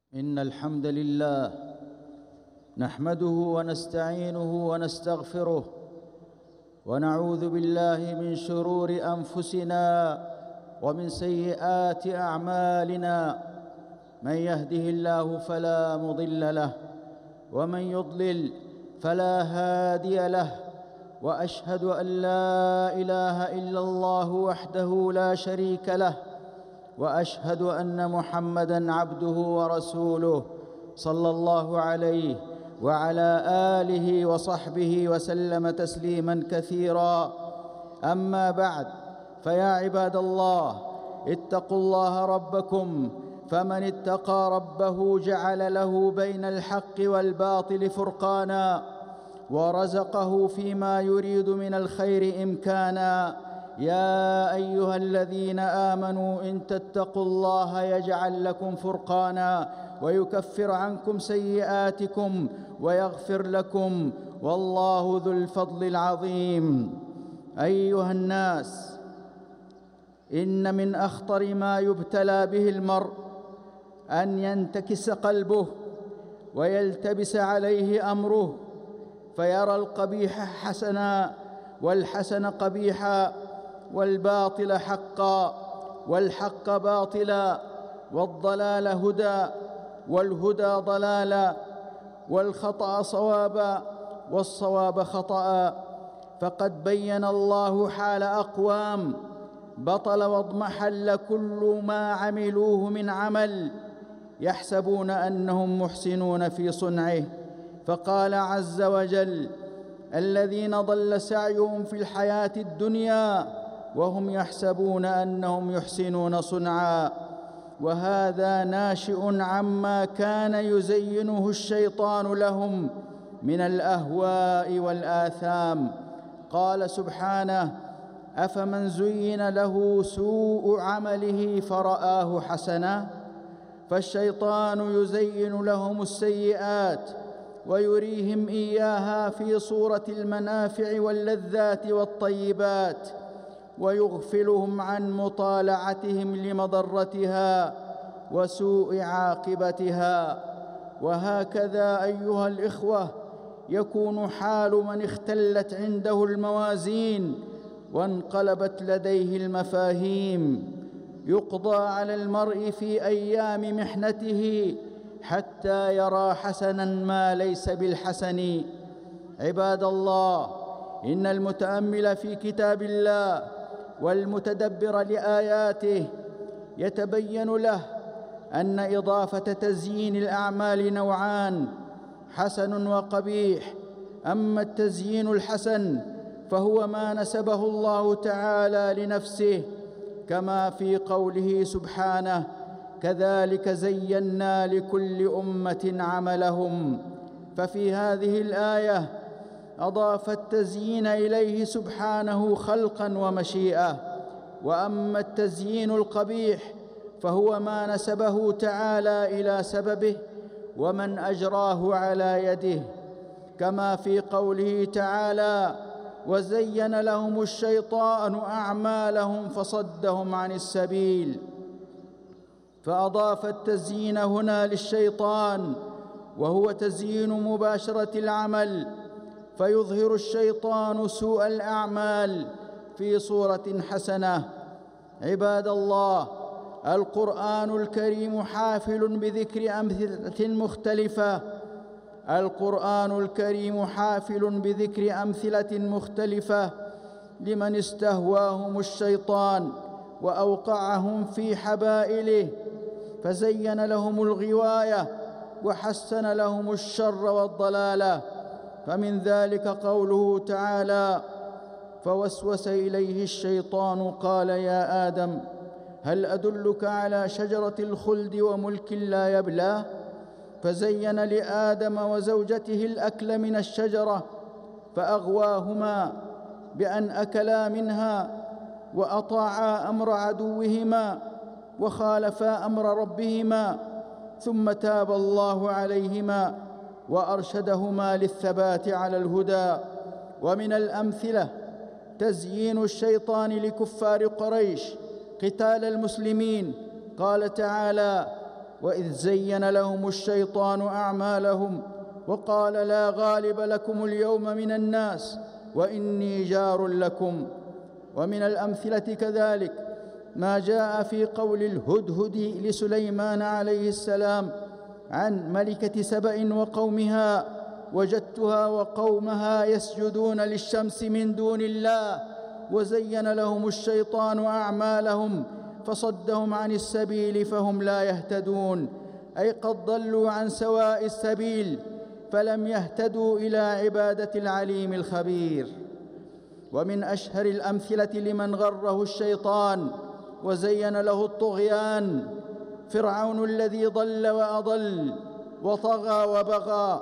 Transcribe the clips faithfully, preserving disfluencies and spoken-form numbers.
إن الحمد لله نحمده ونستعينه ونستغفره ونعوذ بالله من شرور أنفسنا ومن سيئات أعمالنا. من يهده الله فلا مضل له ومن يضلل فلا هادي له، وأشهد أن لا إله إلا الله وحده لا شريك له، وأشهد أن محمدًا عبده ورسوله صلى الله عليه وعلى آله وصحبه وسلم تسليماً كثيراً. أما بعد، فيا عباد الله، اتقوا الله ربكم، فمن اتقى ربه جعل له بين الحق والباطل فرقاناً، ورزقه فيما يريد من الخير إمكاناً. يا أيها الذين آمنوا إن تتقوا الله يجعل لكم فرقاناً ويكفر عنكم سيئاتكم ويغفر لكم، والله ذو الفضل العظيم. أيها الناس، إن من أخطر ما يبتلى به المرء أن ينتكس قلبه ويلتبس عليه أمره، فيرى القبيح حسناً والحسن قبيحاً والباطل حقا والحق باطلا، والضلال هدى والهدى ضلالا، والخطأ صوابا والصواب خطأ. فقد بين الله حال أقوام بطل واضمحل كل ما عملوه من عمل، يحسبون أنهم محسنون في صنعه، فقال عز وجل: الذين ضل سعيهم في الحياة الدنيا وهم يحسبون أنهم يحسنون صنعا. وهذا ناشئ عما كان يزينه الشيطان لهم من الأهواء والآثام. قال سبحانه: أفمن زين له سوء عمله فرآه حسنا. فالشيطان يزين لهم السيئات ويريهم إياها في صورة المنافع واللذات والطيبات، ويغفلهم عن مطالعتهم لمضرتها وسوء عاقبتها. وهكذا أيها الإخوة يكون حال من اختلت عنده الموازين وانقلبت لديه المفاهيم. يقضى على المرء في أيام محنته حتى يرى حسناً ما ليس بالحسن. عباد الله، إن المتأمل في كتاب الله والمتدبر لآياته يتبين له أن إضافة تزيين الأعمال نوعان: حسن وقبيح. أما التزيين الحسن فهو ما نسبه الله تعالى لنفسه، كما في قوله سبحانه: كذلك زينا لكل أمة عملهم. ففي هذه الآية أضاف التزيين إليه سبحانه خلقاً ومشيئة. وأما التزيين القبيح فهو ما نسبه تعالى إلى سببه ومن أجراه على يده، كما في قوله تعالى: وزين لهم الشيطان أعمالهم فصدهم عن السبيل. فأضاف التزيين هنا للشيطان، وهو تزيين مباشرة العمل، فيظهر الشيطان سوء الأعمال في صورة حسنة. عباد الله، القرآن الكريم حافل بذكر أمثلة مختلفة القرآن الكريم حافل بذكر أمثلة مختلفة لمن استهواهم الشيطان وأوقعهم في حبائله، فزين لهم الغواية وحسن لهم الشر والضلالة. فمن ذلك قوله تعالى: فوسوس إليه الشيطان قال يا آدم هل أدلك على شجرة الخلد وملك لا يبلى. فزين لآدم وزوجته الأكل من الشجرة فأغواهما بأن أكلا منها وأطاعا أمر عدوهما وخالفا أمر ربهما، ثم تاب الله عليهما وأرشدهما للثبات على الهدى. ومن الأمثلة تزيين الشيطان لكفار قريش قتال المسلمين. قال تعالى: وإذ زين لهم الشيطان أعمالهم وقال لا غالب لكم اليوم من الناس وإني جار لكم. ومن الأمثلة كذلك ما جاء في قول الهدهد لسليمان عليه السلام عن ملكة سبأ وقومها: وجدتها وقومها يسجدون للشمس من دون الله وزين لهم الشيطان أعمالهم فصدهم عن السبيل فهم لا يهتدون، أي قد ضلوا عن سواء السبيل فلم يهتدوا إلى عبادة العليم الخبير. ومن أشهر الأمثلة لمن غره الشيطان وزين له الطغيان فرعون الذي ضل وأضل وطغى وبغى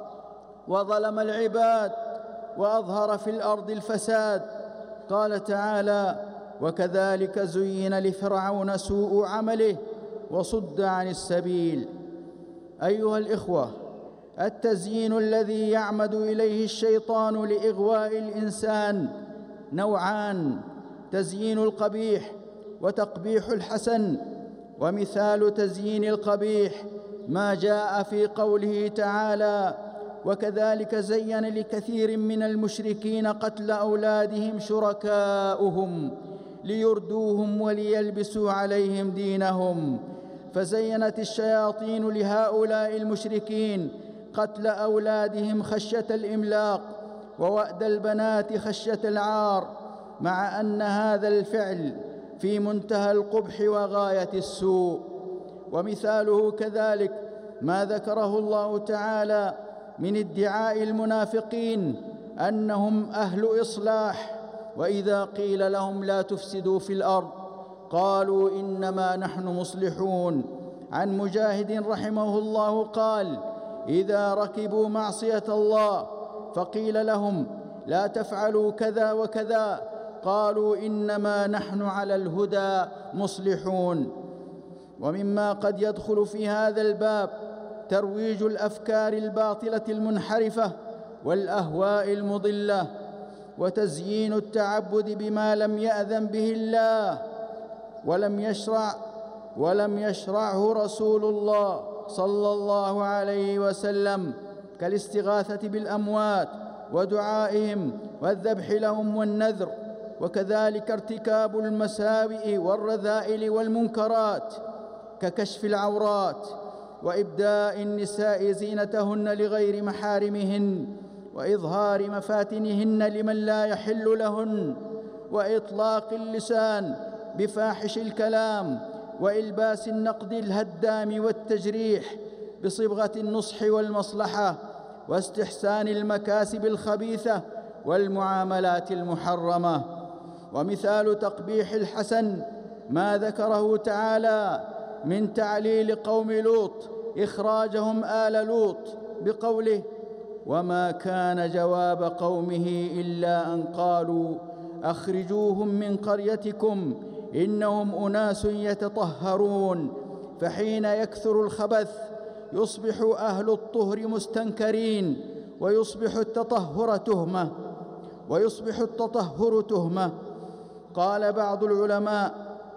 وظلم العباد وأظهر في الأرض الفساد. قال تعالى: وكذلك زين لفرعون سوء عمله وصد عن السبيل. أيها الإخوة، التزيين الذي يعمد إليه الشيطان لإغواء الإنسان نوعان: تزيين القبيح وتقبيح الحسن. ومثال تزيين القبيح ما جاء في قوله تعالى: وكذلك زين لكثير من المشركين قتل أولادهم شركاؤهم ليردوهم وليلبسوا عليهم دينهم. فزينت الشياطين لهؤلاء المشركين قتل أولادهم خشية الإملاق ووأد البنات خشية العار، مع أن هذا الفعل في منتهى القبح وغاية السوء. ومثاله كذلك ما ذكره الله تعالى من ادعاء المنافقين أنهم أهل إصلاح، وإذا قيل لهم لا تفسدوا في الأرض قالوا إنما نحن مصلحون. عن مجاهد رحمه الله قال: إذا ركبوا معصية الله فقيل لهم لا تفعلوا كذا وكذا قالوا إنما نحن على الهدى مصلحون. ومما قد يدخل في هذا الباب ترويج الأفكار الباطلة المنحرفة والأهواء المضلة، وتزيين التعبد بما لم يأذن به الله ولم يشرع ولم يشرعه رسول الله صلى الله عليه وسلم، كالاستغاثة بالأموات ودعائهم والذبح لهم والنذر. وكذلك ارتكاب المساوئ والرذائل والمنكرات ككشف العورات وإبداء النساء زينتهن لغير محارمهن وإظهار مفاتنهن لمن لا يحل لهن وإطلاق اللسان بفاحش الكلام وإلباس النقد الهدام والتجريح بصبغة النصح والمصلحة واستحسان المكاسب الخبيثة والمعاملات المحرمة. ومثال تقبيح الحسن ما ذكره تعالى من تعليل قوم لوط إخراجهم آل لوط بقوله: وما كان جواب قومه إلا أن قالوا أخرجوهم من قريتكم إنهم أناس يتطهرون. فحين يكثر الخبث يصبح أهل الطهر مستنكرين ويصبح التطهر تهمة ويصبح التطهر تهمة. قال بعض العلماء: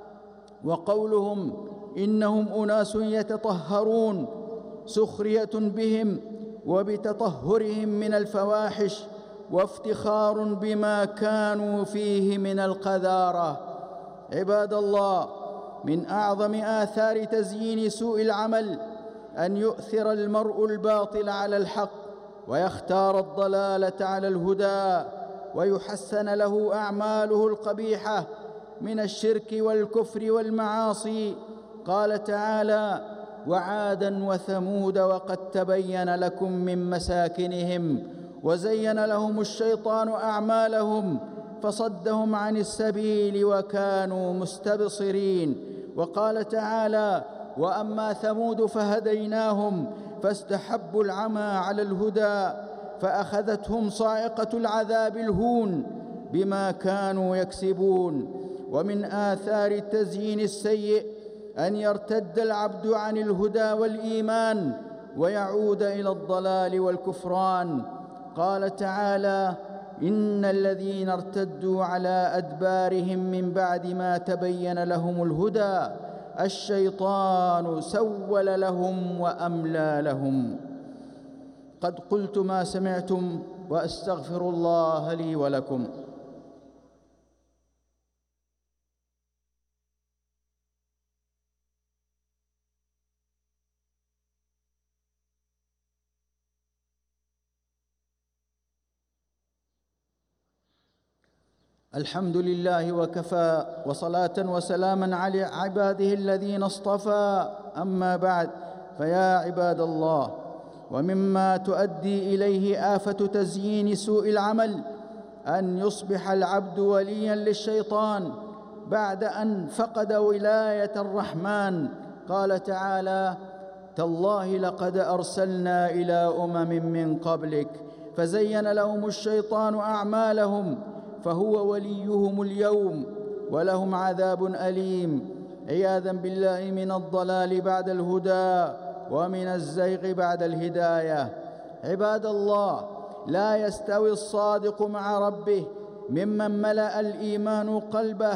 وقولهم إنهم أناس يتطهرون سخرية بهم وبتطهرهم من الفواحش وافتخار بما كانوا فيه من القذارة. عباد الله، من أعظم آثار تزيين سوء العمل أن يؤثر المرء الباطل على الحق ويختار الضلالة على الهدى ويحسن له أعماله القبيحة من الشرك والكفر والمعاصي. قال تعالى: وعادا وثمود وقد تبين لكم من مساكنهم وزين لهم الشيطان أعمالهم فصدهم عن السبيل وكانوا مستبصرين. وقال تعالى: وأما ثمود فهديناهم فاستحبوا العمى على الهدى فأخذتهم صاعقة العذاب الهون بما كانوا يكسبون. ومن آثار التزيين السيء أن يرتد العبد عن الهدى والإيمان ويعود إلى الضلال والكفران. قال تعالى: إن الذين ارتدوا على أدبارهم من بعد ما تبين لهم الهدى الشيطان سول لهم وأملى لهم. قد قلت ما سمعتم، وأستغفر الله لي ولكم. الحمد لله وكفى، وصلاة وسلاما على عباده الذين اصطفى. أما بعد، فيا عباد الله، ومما تؤدي إليه آفة تزيين سوء العمل أن يصبح العبد ولياً للشيطان بعد أن فقد ولاية الرحمن. قال تعالى: تالله لقد أرسلنا إلى أمم من قبلك فزين لهم الشيطان أعمالهم فهو وليهم اليوم ولهم عذاب أليم. عياذا بالله من الضلال بعد الهدى ومن الزيغ بعد الهداية. عباد الله، لا يستوي الصادق مع ربه ممن ملأ الإيمان قلبه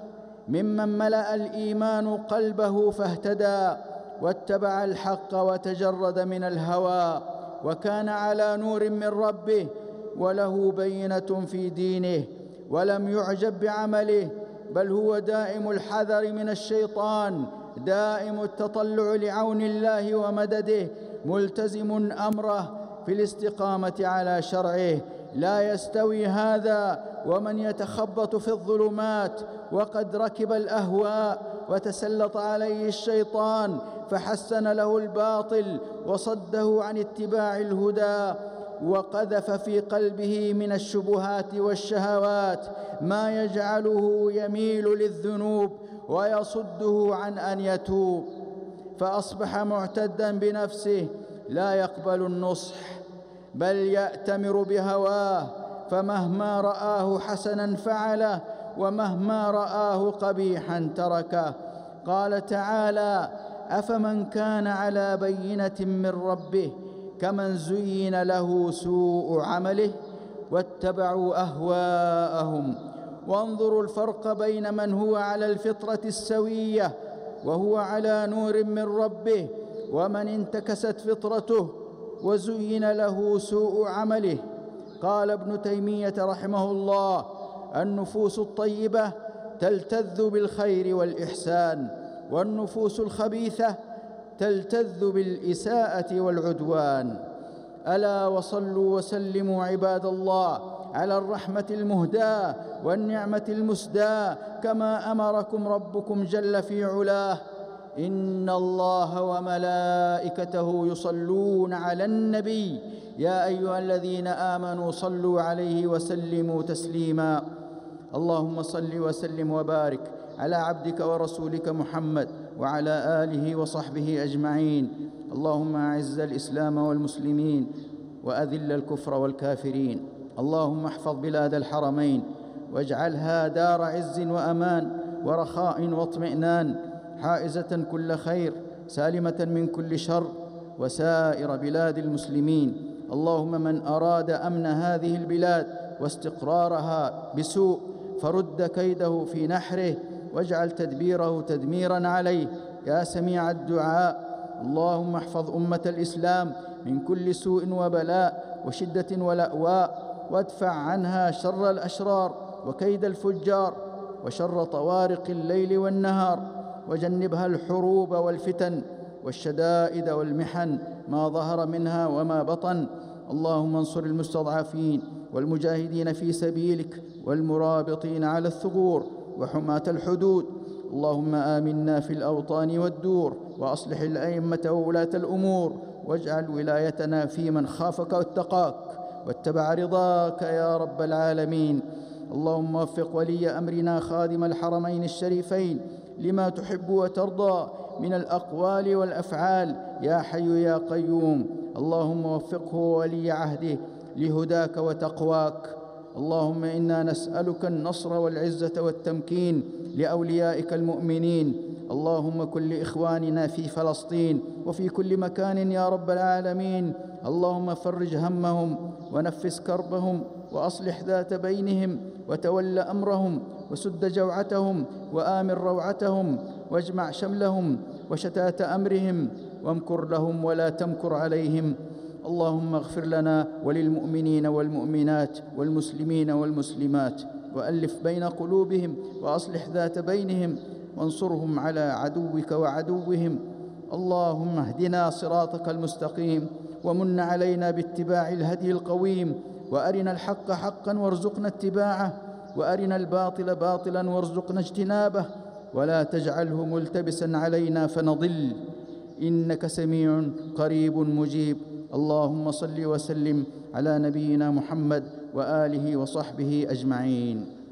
ممن ملأ الإيمان قلبه فاهتدى واتبع الحق وتجرد من الهوى وكان على نور من ربه وله بينة في دينه ولم يعجب بعمله، بل هو دائم الحذر من الشيطان، دائم التطلع لعون الله ومدده، ملتزم أمره في الاستقامة على شرعه. لا يستوي هذا ومن يتخبط في الظلمات وقد ركب الأهواء وتسلط عليه الشيطان فحسن له الباطل وصده عن اتباع الهدى وقذف في قلبه من الشبهات والشهوات ما يجعله يميل للذنوب ويصده عن أن يتوب، فأصبح معتداً بنفسه لا يقبل النصح بل يأتمر بهواه، فمهما رآه حسناً فعله ومهما رآه قبيحاً تركه. قال تعالى: أفمن كان على بينة من ربه كمن زين له سوء عمله واتبعوا أهواءهم. وانظروا الفرق بين من هو على الفطرة السوية وهو على نور من ربه ومن انتكست فطرته وزين له سوء عمله. قال ابن تيمية رحمه الله: النفوس الطيبة تلتذ بالخير والإحسان، والنفوس الخبيثة تلتذ بالإساءة والعدوان. ألا وصلوا وسلموا عباد الله على الرحمة المهداة والنعمة المسداة كما أمركم ربكم جل في علاه: إن الله وملائكته يصلون على النبي يا أيها الذين آمنوا صلوا عليه وسلموا تسليما. اللهم صل وسلم وبارك على عبدك ورسولك محمد وعلى آله وصحبه أجمعين. اللهم أعز الإسلام والمسلمين وأذل الكفر والكافرين. اللهم احفظ بلاد الحرمين واجعلها دار عز وأمان ورخاء واطمئنان، حائزة كل خير، سالمة من كل شر، وسائر بلاد المسلمين. اللهم من أراد أمن هذه البلاد واستقرارها بسوء فرد كيده في نحره واجعل تدبيره تدميراً عليه يا سميع الدعاء. اللهم احفظ أمة الإسلام من كل سوء وبلاء وشدة ولأواء، وادفع عنها شر الأشرار وكيد الفجار وشر طوارق الليل والنهار، وجنبها الحروب والفتن والشدائد والمحن ما ظهر منها وما بطن. اللهم انصر المستضعفين والمجاهدين في سبيلك والمرابطين على الثغور وحماة الحدود. اللهم آمنا في الأوطان والدور، وأصلح الأئمة وولاة الأمور، واجعل ولايتنا في من خافك واتقاك واتبع رضاك يا رب العالمين. اللهم وفق ولي أمرنا خادم الحرمين الشريفين لما تحب وترضى من الأقوال والأفعال يا حي يا قيوم. اللهم وفقه وولي عهده لهداك وتقواك. اللهم إنا نسألك النصر والعزة والتمكين لأوليائك المؤمنين. اللهم كن لإخواننا في فلسطين وفي كل مكان يا رب العالمين. اللهم فرج همهم ونفس كربهم وأصلح ذات بينهم وتول أمرهم وسد جوعتهم وآمن روعتهم، واجمع شملهم وشتات أمرهم، وامكر لهم ولا تمكر عليهم. اللهم اغفر لنا وللمؤمنين والمؤمنات والمسلمين والمسلمات، وألف بين قلوبهم، وأصلح ذات بينهم، وانصرهم على عدوك وعدوهم. اللهم اهدنا صراطك المستقيم، ومن علينا باتباع الهدي القويم، وأرنا الحق حقا وارزقنا اتباعه، وأرنا الباطل باطلا وارزقنا اجتنابه، ولا تجعله ملتبسا علينا فنضل، إنك سميع قريب مجيب. اللهم صل وسلم على نبينا محمد وآله وصحبه أجمعين.